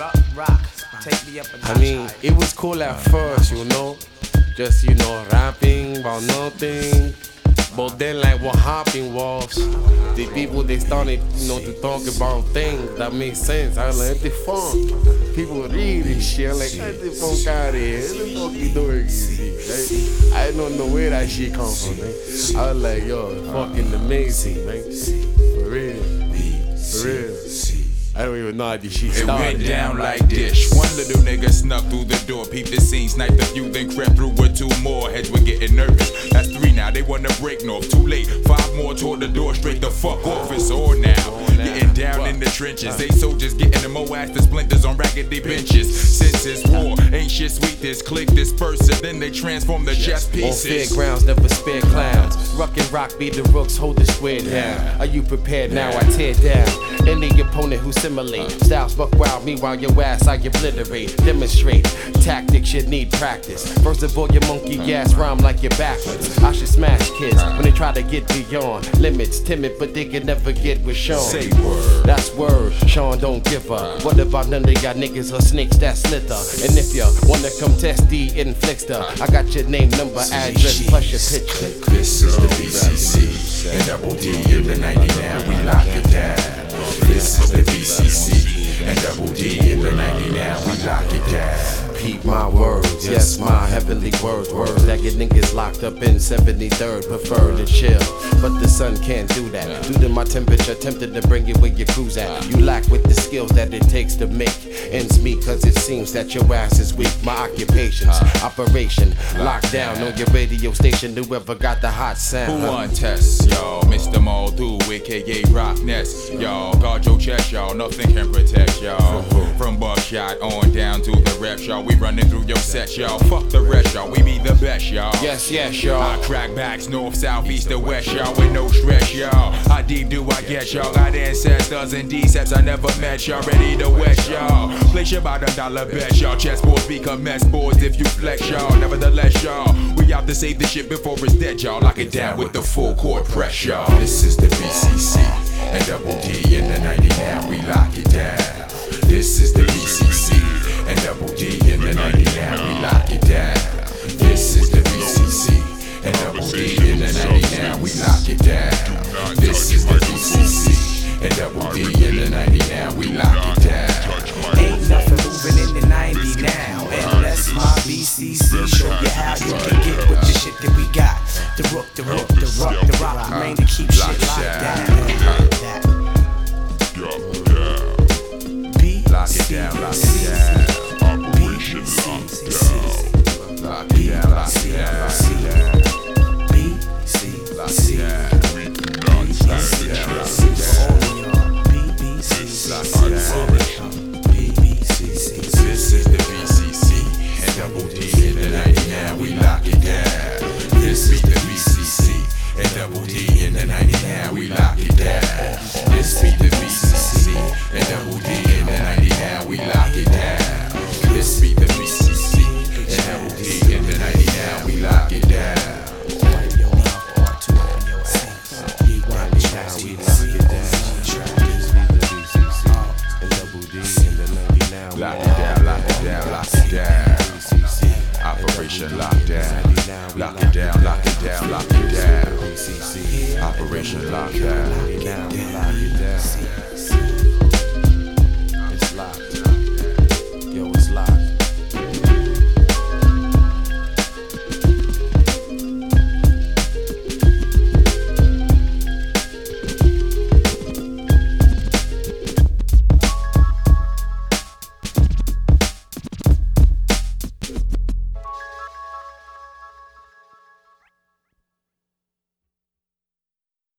rock. Take me up a notch. I mean, it was cool at first, you know. Just, you know, rapping about nothing. But then, like, what happened was the people, they started, you know, to talk about things that made sense. I was like, what the fuck? People read this shit. I'm like, get the fuck out of here. What the fuck you doing? Right? I don't know where that shit come from, man. I was like, yo, it's fucking amazing, man. For real. For real. I don't even know how this shit started. It went down like this. One little nigga snuck through the door, peeped the scene, sniped a few, then crept through with two more. Heads were getting nervous. That's three now, they wanna break north. Too late, five more toward the door, straight the fuck off. It's on now. Getting down in the trenches. They soldiers getting the moass, the splinters on raggedy benches. Since it's war, ain't shit sweet. This click, this person, then they transform the chess pieces. On fairgrounds, never spare clowns. Ruck and rock, be the rooks, hold the square down. Are you prepared now? I tear down any opponent who simulate. Styles buck wild, meanwhile your ass I obliterate. Demonstrate tactics you need practice. First of all, your monkey ass rhyme like you're backwards. I should smash kids when they try to get beyond limits. Timid, but they can never get with Sean. Say word. That's word. Sean don't give up. What about none of y'all niggas or snakes that slither? And if you wanna come test the inflictor, I got your name, number, address, plus your picture. This is the BCC and Double D in the 99. We lock it down. This is the BCC and Double D in the 99. We lock it down. Repeat my words, yes, my heavenly words. Words that get niggas locked up in 73rd. Prefer to chill, but the sun can't do that. Due to my temperature, tempted to bring you where your crew's at. You lack with the skills that it takes to make ends meet, cause it seems that your ass is weak. My occupation's operation, lockdown on your radio station. Whoever got the hot sound. Who on test, y'all? Mr. Muldu, aka Rock Nest. Y'all, guard your chest, y'all. Nothing can protect y'all. From buckshot on down to the reps, y'all. We running through your set, y'all. Fuck the rest, y'all. We be the best, y'all. Yes, yes, y'all. I crack backs north, south, east, and west, y'all. With no stress, y'all. How deep do I get, y'all? Got ancestors and decepts I never met, y'all. Ready to west, y'all. Place your about $1 bet, y'all. Chessboards become mess boards if you flex, y'all. Nevertheless, y'all. We out to save the shit before it's dead, y'all. Lock it down with the full court press, y'all. This is the BCC and Double D in the 99. We lock it down. This is the BCC and Double D in the 99. We lock it down. This is the BCC and Double D in the 99. We lock it down. This is the BCC and Double D in the 99. We lock it down. Ain't nothing moving in the 90 now. Unless my BCC show you how you can get with the shit that we got. The rook, the rook, the rock, the rock, the main to keep shit locked down. Lock it down, lock it down. Operation Lockdown. Lock it down, lock it down, lock it down. BCC. Lock it down. This is the BCC and Double D in the 99. We lock it down. This is the BCC and Double D in the 99. We lock it down. This be the BCC and Double D in the 99. We lock it down. This be the BCC and Double D in the 99. We lock it down. Lock it down, lock it down, lock it down. Operation Lockdown. Lock it down, lock it down, lock it down. Operation Lockdown. Lock it down.